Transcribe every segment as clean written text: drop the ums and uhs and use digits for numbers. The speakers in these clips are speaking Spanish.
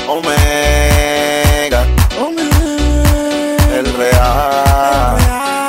Omega, el real.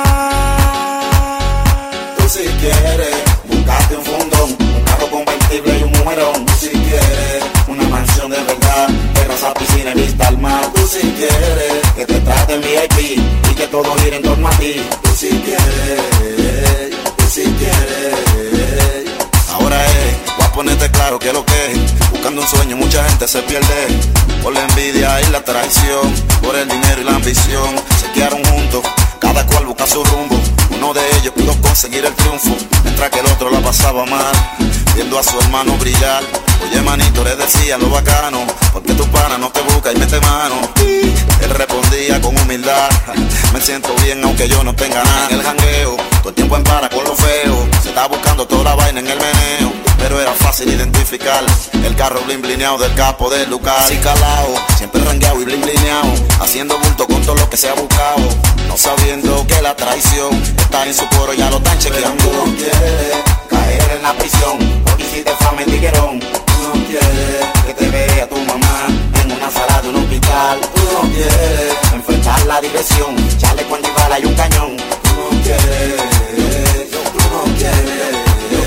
Tú si quieres, buscate un fundón, un carro convertible y un mujerón. Tú si quieres, una mansión de verdad, terraza, piscina y vista al mar. Tú si quieres, que te traten VIP y que todo gire en torno a ti. Tú si quieres, tú si quieres. Ahora voy a ponerte claro que lo que es. Buscando un sueño mucha gente se pierde por la envidia y la traición, por el dinero y la ambición. Se quedaron juntos, cada cual busca su rumbo. Uno de ellos pudo conseguir el triunfo, mientras que el otro la pasaba mal, viendo a su hermano brillar. Oye manito, le decía lo bacano, porque tu pana no te busca y mete mano. Él respondía con humildad, me siento bien aunque yo no tenga nada. En el jangueo, todo el tiempo en para con lo feo, se estaba buscando toda la vaina en el meneo, pero era fácil identificar el carro blin blineado del capo del Lucar. Así calao, siempre rangueado y blin blineado, haciendo bulto con todo lo que se ha buscado, no sabiendo que la traición está en su coro, ya lo están chequeando. Pero tú no quieres caer en la prisión, porque hiciste fama en tiguerón. Tú no quieres que te vea tu mamá en una sala de un hospital. Tú no quieres enfrentar la diversión, chaleco antibala y un cañón. Tú no quieres, tú no quieres.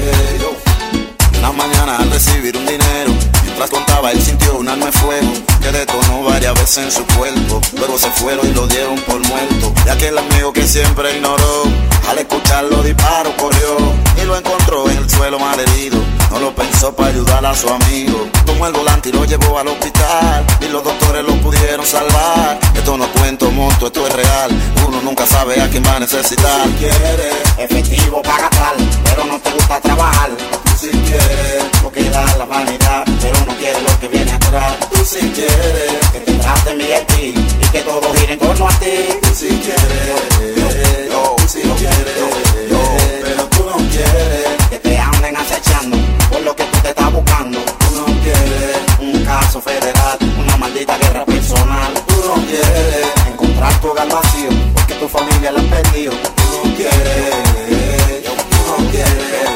Una mañana al recibir un dinero, mientras contaba él sintió un arma de fuego que detonó varias veces en su cuerpo. Luego se fueron y lo dieron por muerto. Y aquel amigo que siempre ignoró, al escuchar los disparos corrió y lo encontró en el suelo malherido. No lo pensó para ayudar a su amigo, tomó el volante y lo llevó al hospital, y los doctores lo pudieron salvar. Esto no cuento monto, esto es real, uno nunca sabe a quién va a necesitar. Si quieres efectivo para gastar, pero no te gusta trabajar. Tú si quieres lo que da la vanidad, pero no quieres lo que viene atrás. Tú si quieres que te traten VIP y que todo gire en torno a ti. Tú si quieres, tú si quieres, pero tú no quieres que te anden acechando por lo que tú te estás buscando. Tú no quieres un caso federal, una maldita guerra personal. Tú no quieres encontrar tu hogar vacío, porque tu familia la han perdido. Tú no quieres, tú no quieres.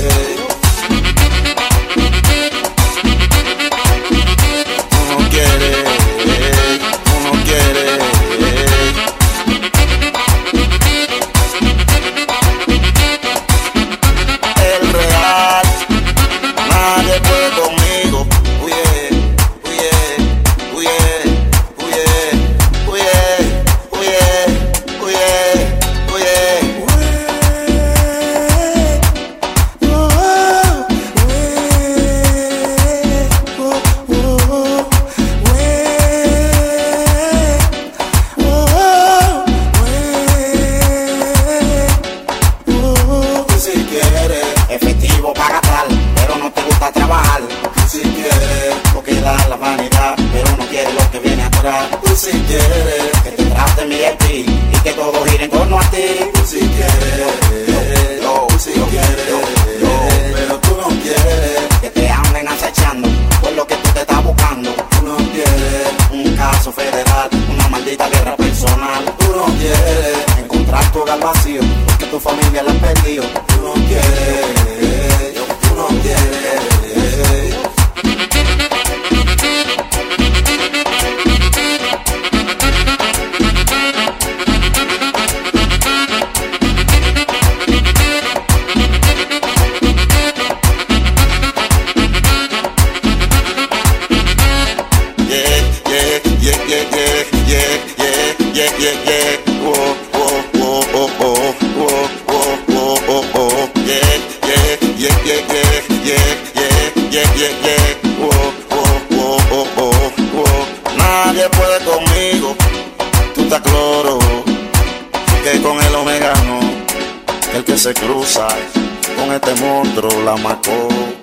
Efectivo para gastar, pero no te gusta trabajar. Tú si quieres lo que da la vanidad, pero no quieres lo que viene atrás. Tú si quieres que te traten VIP y que todo gire en torno a ti. Tú si quieres, tú si quieres, pero tú no quieres que te anden acechando por lo que tú te estás buscando. Tú no quieres un caso federal, una maldita guerra personal. Tú no quieres encontrar tu hogar vacío, porque tu familia la han perdido. Tú no quieres, tú no quieres. Nadie puede conmigo, tú estás cloro, que con el Omega no, el que se cruza con este monstruo la marcó.